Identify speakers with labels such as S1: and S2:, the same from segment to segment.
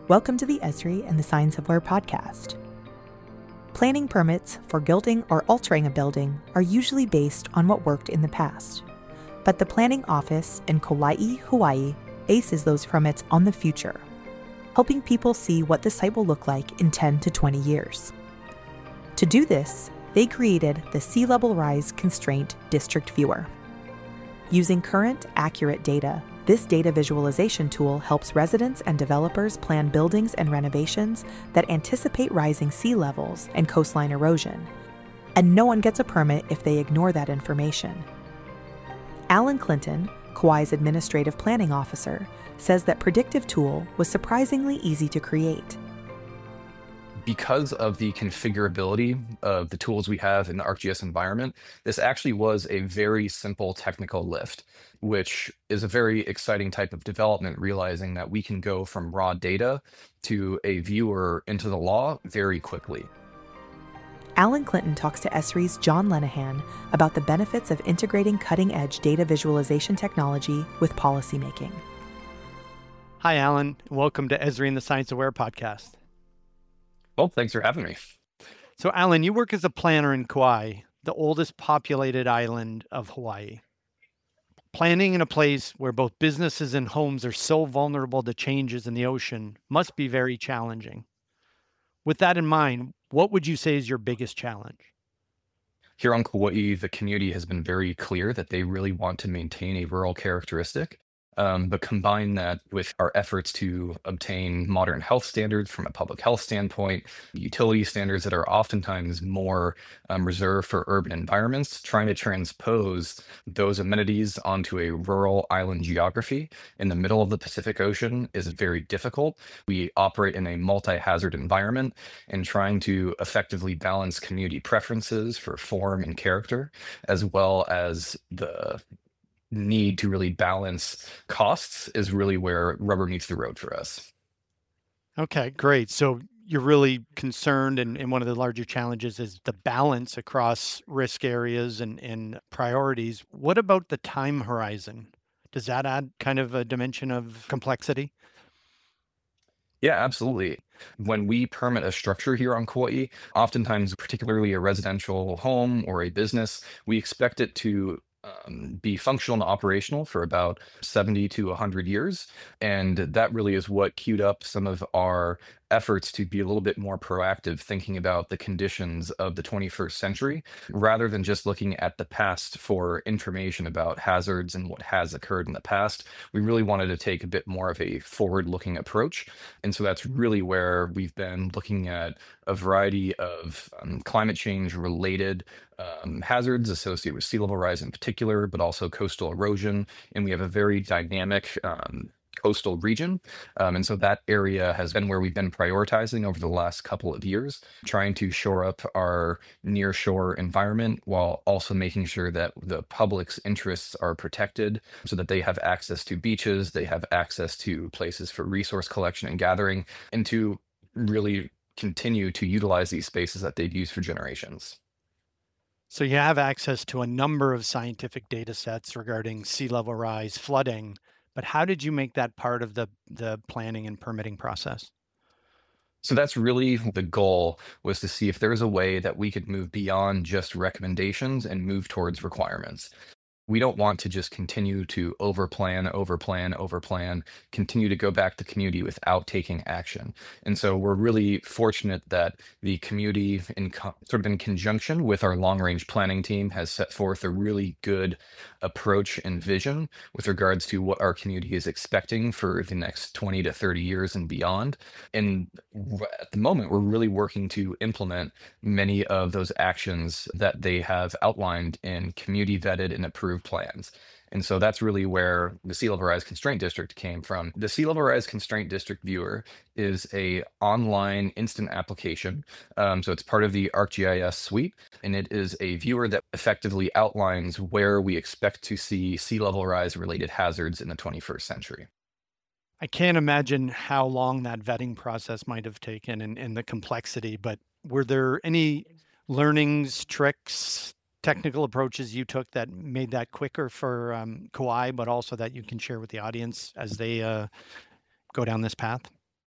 S1: Welcome to the Esri and the Science of Where podcast. Planning permits for building or altering a building are usually based on what worked in the past. But the planning office in Kauai, Hawaii bases those permits on the future, helping people see what the site will look like in 10 to 20 years. To do this, they created the Sea Level Rise Constraint District Viewer. Using current, accurate data, this data visualization tool helps residents and developers plan buildings and renovations that anticipate rising sea levels and coastline erosion. And no one gets a permit if they ignore that information. Alan Clinton, Kauai's administrative planning officer, says that predictive tool was surprisingly easy to create.
S2: Because of the configurability of the tools we have in the ArcGIS environment, this actually was a very simple technical lift, which is a very exciting type of development, realizing that we can go from raw data to a viewer into the law very quickly.
S1: Alan Clinton talks to Esri's John Lenahan about the benefits of integrating cutting-edge data visualization technology with policymaking.
S3: Hi, Alan. Welcome to Esri and the Science of Where podcast.
S2: Well, thanks for having me.
S3: So, Alan, you work as a planner in Kauai, the oldest populated island of Hawaii. Planning in a place where both businesses and homes are so vulnerable to changes in the ocean must be very challenging. With that in mind, what would you say is your biggest challenge?
S2: Here on Kauai, the community has been very clear that they really want to maintain a rural characteristic. But combine that with our efforts to obtain modern health standards from a public health standpoint, utility standards that are oftentimes more reserved for urban environments, trying to transpose those amenities onto a rural island geography in the middle of the Pacific Ocean is very difficult. We operate in a multi-hazard environment, and trying to effectively balance community preferences for form and character, as well as the need to really balance costs is really where rubber meets the road for us.
S3: Okay, great. So you're really concerned, and one of the larger challenges is the balance across risk areas and priorities. What about the time horizon? Does that add kind of a dimension of complexity?
S2: Yeah, absolutely. When we permit a structure here on Kauai, oftentimes, particularly a residential home or a business, we expect it to be functional and operational for about 70 to 100 years. And that really is what queued up some of our efforts to be a little bit more proactive, thinking about the conditions of the 21st century, rather than just looking at the past for information about hazards and what has occurred in the past. We really wanted to take a bit more of a forward-looking approach. And so that's really where we've been looking at a variety of climate change related hazards associated with sea level rise in particular, but also coastal erosion. And we have a very dynamic coastal region. And so that area has been where we've been prioritizing over the last couple of years, trying to shore up our near shore environment while also making sure that the public's interests are protected so that they have access to beaches, they have access to places for resource collection and gathering, and to really continue to utilize these spaces that they've used for generations.
S3: So you have access to a number of scientific data sets regarding sea level rise, flooding, but how did you make that part of the planning and permitting process?
S2: So that's really the goal, was to see if there was a way that we could move beyond just recommendations and move towards requirements. We don't want to just continue to overplan, continue to go back to community without taking action. And so we're really fortunate that the community, sort of in conjunction with our long-range planning team, has set forth a really good approach and vision with regards to what our community is expecting for the next 20 to 30 years and beyond. And at the moment, we're really working to implement many of those actions that they have outlined in community vetted and approved plans. And so that's really where the Sea Level Rise Constraint District came from. The Sea Level Rise Constraint District Viewer is a online instant application. So it's part of the ArcGIS suite, and it is a viewer that effectively outlines where we expect to see sea level rise related hazards in the 21st century.
S3: I can't imagine how long that vetting process might have taken and the complexity, but were there any learnings, tricks, technical approaches you took that made that quicker for Kauai, but also that you can share with the audience as they go down this path?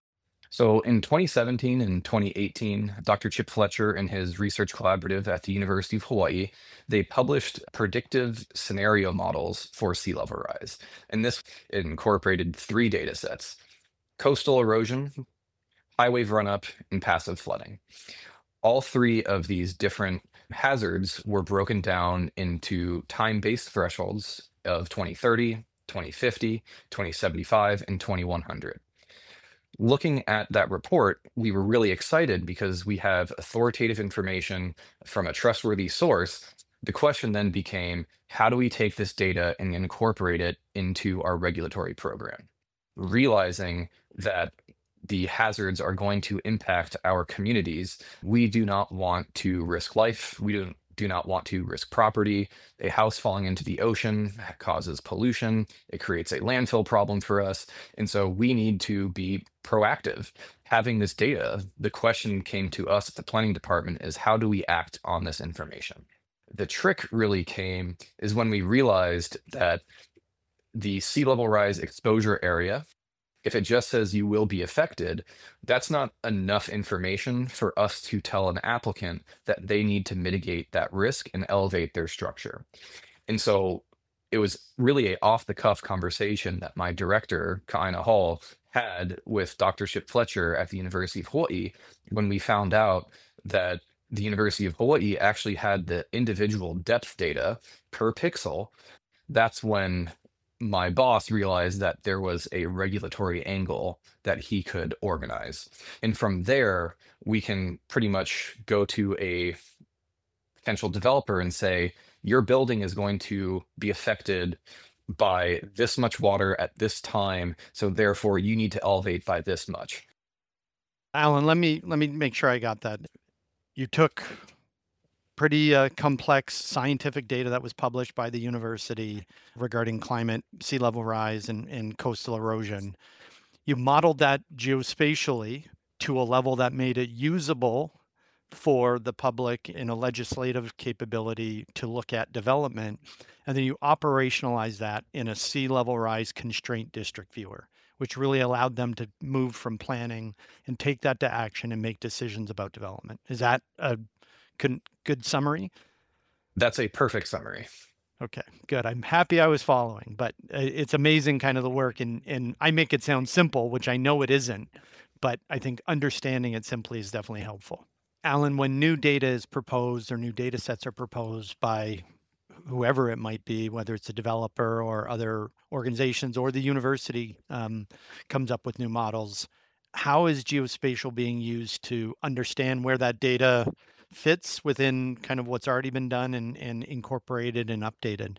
S2: So in 2017 and 2018, Dr. Chip Fletcher and his research collaborative at the University of Hawaii, they published predictive scenario models for sea level rise. And this incorporated three data sets: coastal erosion, high wave runup, and passive flooding. All three of these different hazards were broken down into time-based thresholds of 2030, 2050, 2075, and 2100. Looking at that report, we were really excited because we have authoritative information from a trustworthy source. The question then became, how do we take this data and incorporate it into our regulatory program? Realizing that the hazards are going to impact our communities, we do not want to risk life. We do not want to risk property. A house falling into the ocean causes pollution. It creates a landfill problem for us. And so we need to be proactive. Having this data, the question came to us at the planning department is, how do we act on this information? The trick really came is when we realized that the sea level rise exposure area, if it just says you will be affected, that's not enough information for us to tell an applicant that they need to mitigate that risk and elevate their structure. And so it was really a off-the-cuff conversation that my director, Ka'aina Hall, had with Dr. Chip Fletcher at the University of Hawaii when we found out that the University of Hawaii actually had the individual depth data per pixel. That's when my boss realized that there was a regulatory angle that he could organize. And from there, we can pretty much go to a potential developer and say, your building is going to be affected by this much water at this time, so therefore you need to elevate by this much.
S3: Alan, let me make sure I got that. You took pretty complex scientific data that was published by the university regarding climate, sea level rise, and coastal erosion. You modeled that geospatially to a level that made it usable for the public in a legislative capability to look at development. And then you operationalize that in a sea level rise constraint district viewer, which really allowed them to move from planning and take that to action and make decisions about development. Is that a good summary?
S2: That's a perfect summary.
S3: Okay, good. I'm happy I was following, but it's amazing kind of the work, and I make it sound simple, which I know it isn't, but I think understanding it simply is definitely helpful. Alan, when new data is proposed or new data sets are proposed by whoever it might be, whether it's a developer or other organizations or the university comes up with new models, how is geospatial being used to understand where that data fits within kind of what's already been done and incorporated and updated?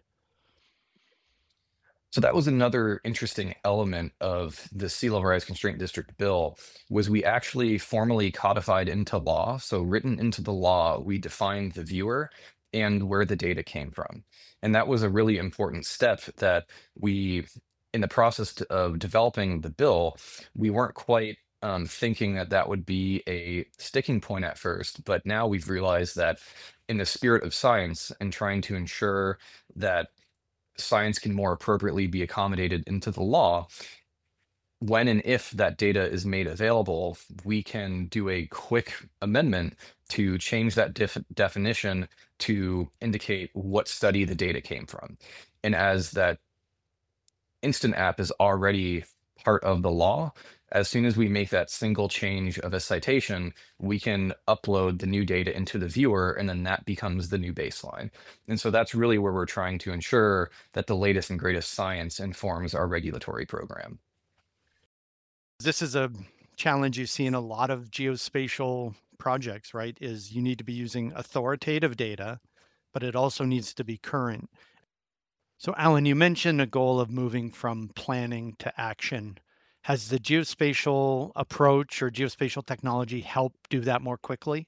S2: So that was another interesting element of the Sea Level Rise Constraint District bill, was we actually formally codified into law. So written into the law, we defined the viewer and where the data came from. And that was a really important step that we, in the process of developing the bill, we weren't quite thinking that that would be a sticking point at first, but now we've realized that in the spirit of science and trying to ensure that science can more appropriately be accommodated into the law, when and if that data is made available, we can do a quick amendment to change that definition to indicate what study the data came from. And as that instant app is already part of the law, as soon as we make that single change of a citation, we can upload the new data into the viewer, and then that becomes the new baseline. And so that's really where we're trying to ensure that the latest and greatest science informs our regulatory program.
S3: This is a challenge you see in a lot of geospatial projects, right? Is you need to be using authoritative data, but it also needs to be current. So Alan, you mentioned a goal of moving from planning to action. Has the geospatial approach or geospatial technology help do that more quickly?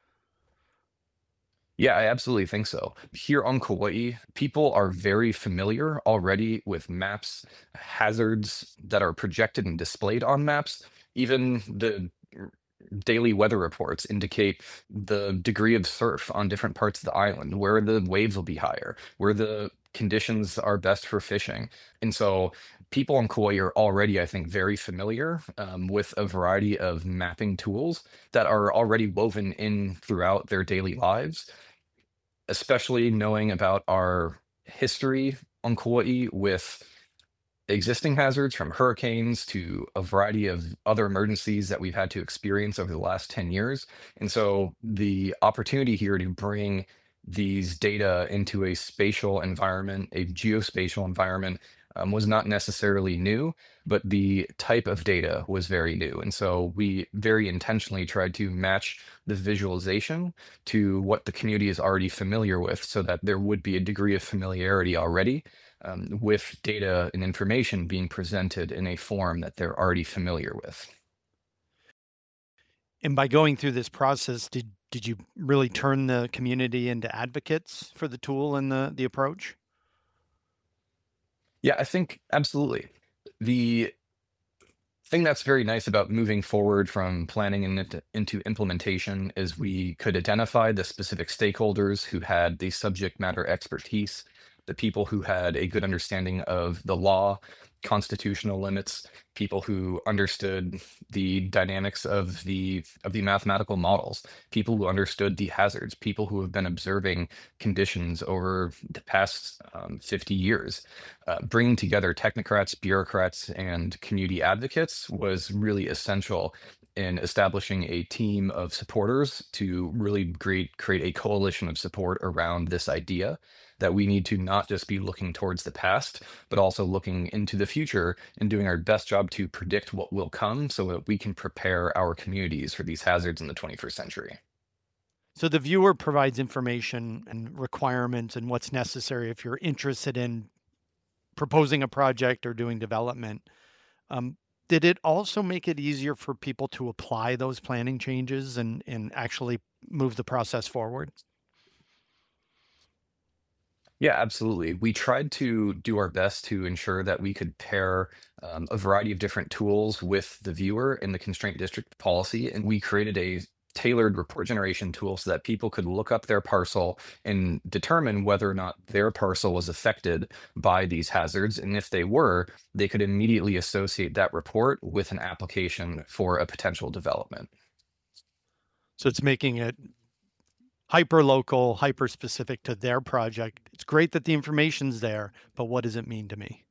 S2: Yeah, I absolutely think so. Here on Kauai, people are very familiar already with maps, hazards that are projected and displayed on maps. Even the daily weather reports indicate the degree of surf on different parts of the island, where the waves will be higher, where the conditions are best for fishing. And so people on Kauai are already, I think, very familiar with a variety of mapping tools that are already woven in throughout their daily lives, especially knowing about our history on Kauai with existing hazards from hurricanes to a variety of other emergencies that we've had to experience over the last 10 years. And so the opportunity here to bring these data into a spatial environment, a geospatial environment, was not necessarily new, but the type of data was very new. And so we very intentionally tried to match the visualization to what the community is already familiar with so that there would be a degree of familiarity already with data and information being presented in a form that they're already familiar with.
S3: And by going through this process, did you really turn the community into advocates for the tool and the approach?
S2: Yeah, I think absolutely. The thing that's very nice about moving forward from planning and into implementation is we could identify the specific stakeholders who had the subject matter expertise, the people who had a good understanding of the law, constitutional limits, people who understood the dynamics of the mathematical models, people who understood the hazards, people who have been observing conditions over the past 50 years. Bringing together technocrats, bureaucrats, and community advocates was really essential in establishing a team of supporters to really create a coalition of support around this idea that we need to not just be looking towards the past, but also looking into the future and doing our best job to predict what will come so that we can prepare our communities for these hazards in the 21st century.
S3: So the viewer provides information and requirements and what's necessary if you're interested in proposing a project or doing development. Did it also make it easier for people to apply those planning changes and actually move the process forward?
S2: Yeah, absolutely. We tried to do our best to ensure that we could pair a variety of different tools with the viewer in the constraint district policy. And we created a tailored report generation tool so that people could look up their parcel and determine whether or not their parcel was affected by these hazards. And if they were, they could immediately associate that report with an application for a potential development.
S3: So it's making it hyper local, hyper specific to their project. It's great that the information's there, but what does it mean to me?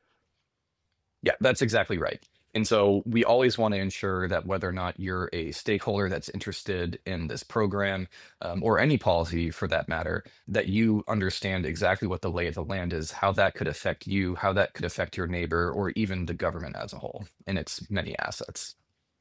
S2: Yeah, that's exactly right. And so we always want to ensure that whether or not you're a stakeholder that's interested in this program or any policy for that matter, that you understand exactly what the lay of the land is, how that could affect you, how that could affect your neighbor, or even the government as a whole and its many assets.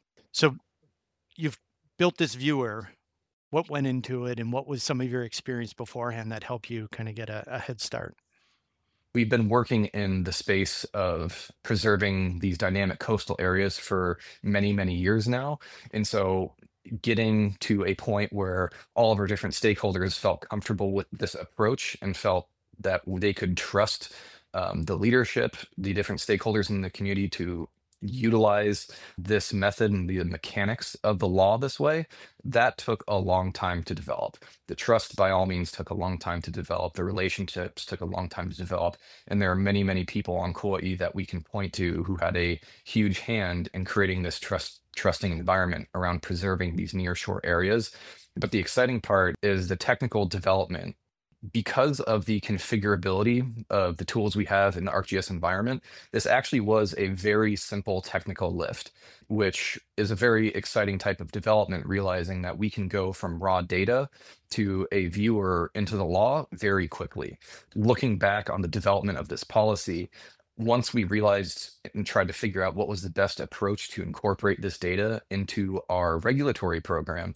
S3: So you've built this viewer. What went into it, and what was some of your experience beforehand that helped you kind of get a head start?
S2: We've been working in the space of preserving these dynamic coastal areas for many, many years now. And so getting to a point where all of our different stakeholders felt comfortable with this approach and felt that they could trust the leadership, the different stakeholders in the community to utilize this method and the mechanics of the law this way, that took a long time to develop. The trust, by all means, took a long time to develop. The relationships took a long time to develop. And there are many, many people on Kauai that we can point to who had a huge hand in creating this trusting environment around preserving these nearshore areas. But the exciting part is the technical development. Because of the configurability of the tools we have in the ArcGIS environment, this actually was a very simple technical lift, which is a very exciting type of development, realizing that we can go from raw data to a viewer into the law very quickly. Looking back on the development of this policy, once we realized and tried to figure out what was the best approach to incorporate this data into our regulatory program,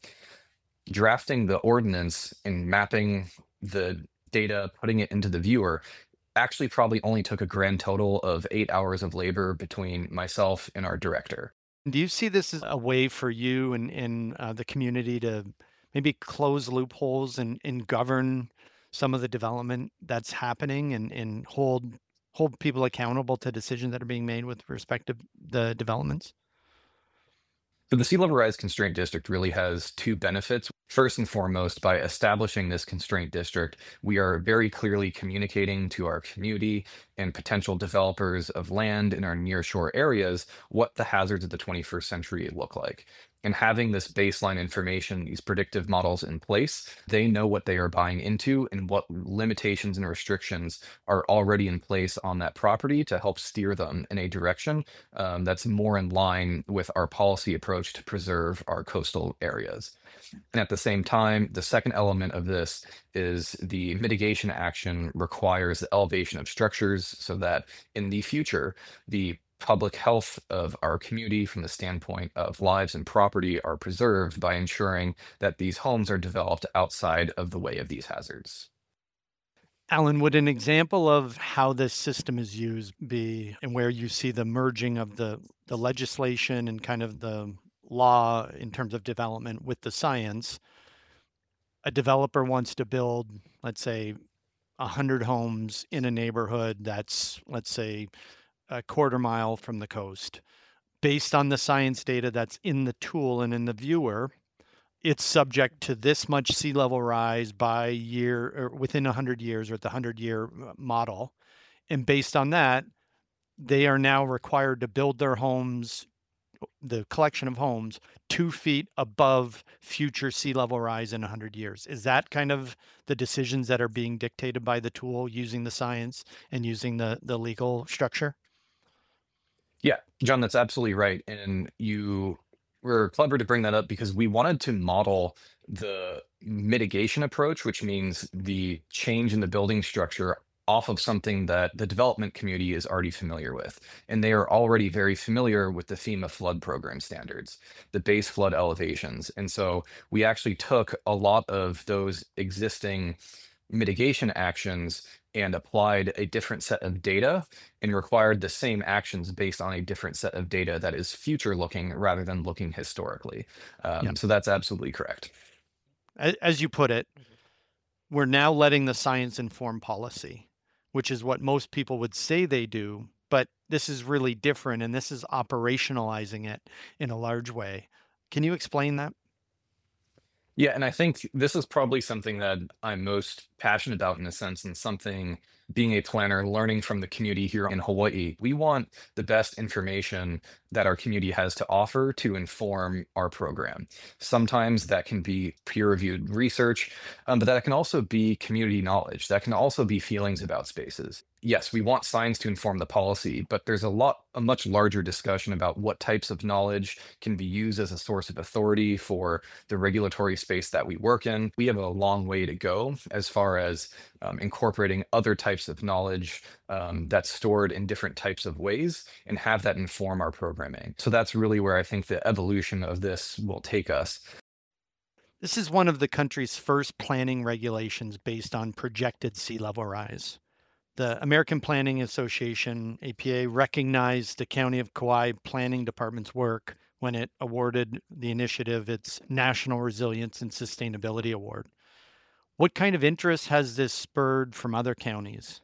S2: drafting the ordinance and mapping the data, putting it into the viewer, actually probably only took a grand total of 8 hours of labor between myself and our director.
S3: Do you see this as a way for you and the community to maybe close loopholes and govern some of the development that's happening and hold people accountable to decisions that are being made with respect to the developments?
S2: So the Sea Level Rise Constraint District really has two benefits. First and foremost, by establishing this constraint district, we are very clearly communicating to our community and potential developers of land in our nearshore areas what the hazards of the 21st century look like. And having this baseline information, these predictive models in place, they know what they are buying into and what limitations and restrictions are already in place on that property to help steer them in a direction that's more in line with our policy approach to preserve our coastal areas. And at the same time, the second element of this is the mitigation action requires the elevation of structures so that in the future, the public health of our community from the standpoint of lives and property are preserved by ensuring that these homes are developed outside of the way of these hazards.
S3: Alan, would an example of how this system is used be, and where you see the merging of the legislation and kind of the law in terms of development with the science? A developer wants to build, let's say, 100 homes in a neighborhood that's, let's say, a quarter mile from the coast. Based on the science data that's in the tool and in the viewer, it's subject to this much sea level rise by year or within 100 years or at the 100-year model. And based on that, they are now required to build their homes, the collection of homes, 2 feet above future sea level rise in 100 years. Is that kind of the decisions that are being dictated by the tool using the science and using the legal structure?
S2: Yeah, John, that's absolutely right. And you were clever to bring that up because we wanted to model the mitigation approach, which means the change in the building structure off of something that the development community is already familiar with. And they are already very familiar with the FEMA flood program standards, the base flood elevations. And so we actually took a lot of those existing mitigation actions and applied a different set of data and required the same actions based on a different set of data that is future looking rather than looking historically.
S3: Yep.
S2: So that's absolutely correct.
S3: As you put it, we're now letting the science inform policy, which is what most people would say they do, but this is really different, and this is operationalizing it in a large way. Can you explain that?
S2: Yeah, and I think this is probably something that I'm most passionate about in a sense, and something being a planner, learning from the community here in Hawaii. We want the best information that our community has to offer to inform our program. Sometimes that can be peer-reviewed research, but that can also be community knowledge. That can also be feelings about spaces. Yes, we want science to inform the policy, but there's a much larger discussion about what types of knowledge can be used as a source of authority for the regulatory space that we work in. We have a long way to go as far as incorporating other types of knowledge that's stored in different types of ways and have that inform our programming. So that's really where I think the evolution of this will take us.
S3: This is one of the country's first planning regulations based on projected sea level rise. The American Planning Association, APA, recognized the County of Kauai Planning Department's work when it awarded the initiative its National Resilience and Sustainability Award. What kind of interest has this spurred from other counties?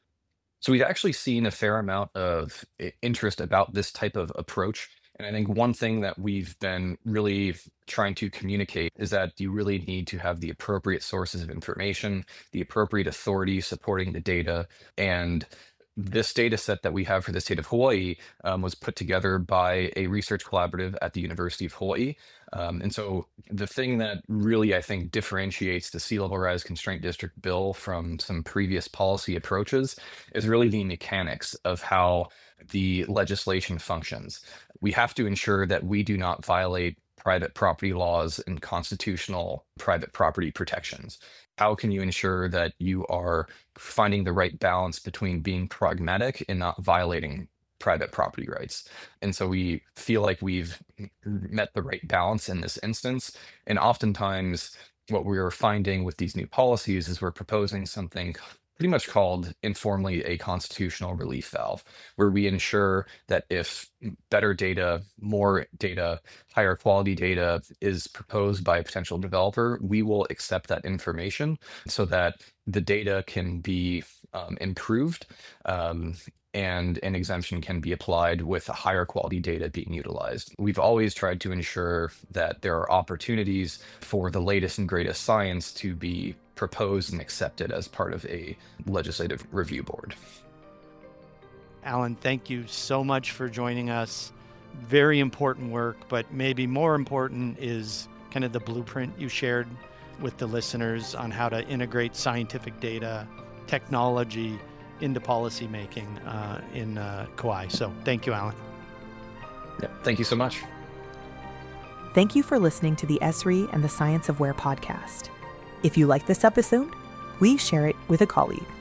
S2: So we've actually seen a fair amount of interest about this type of approach. And I think one thing that we've been really trying to communicate is that you really need to have the appropriate sources of information, the appropriate authority supporting the data. And this data set that we have for the state of Hawaii was put together by a research collaborative at the University of Hawaii. And so the thing that really, I think, differentiates the Sea Level Rise Constraint District bill from some previous policy approaches is really the mechanics of how the legislation functions. We have to ensure that we do not violate private property laws and constitutional private property protections. How can you ensure that you are finding the right balance between being pragmatic and not violating private property rights? And so we feel like we've met the right balance in this instance. And oftentimes, what we're finding with these new policies is we're proposing something pretty much called informally a constitutional relief valve, where we ensure that if better data, more data, higher quality data is proposed by a potential developer, we will accept that information so that the data can be improved and an exemption can be applied with higher quality data being utilized. We've always tried to ensure that there are opportunities for the latest and greatest science to be proposed and accepted as part of a legislative review board.
S3: Alan, thank you so much for joining us. Very important work, but maybe more important is kind of the blueprint you shared with the listeners on how to integrate scientific data, technology into policymaking in Kauai. So thank you, Alan.
S2: Yeah, thank you so much.
S1: Thank you for listening to the ESRI and the Science of Where podcast. If you like this episode, please share it with a colleague.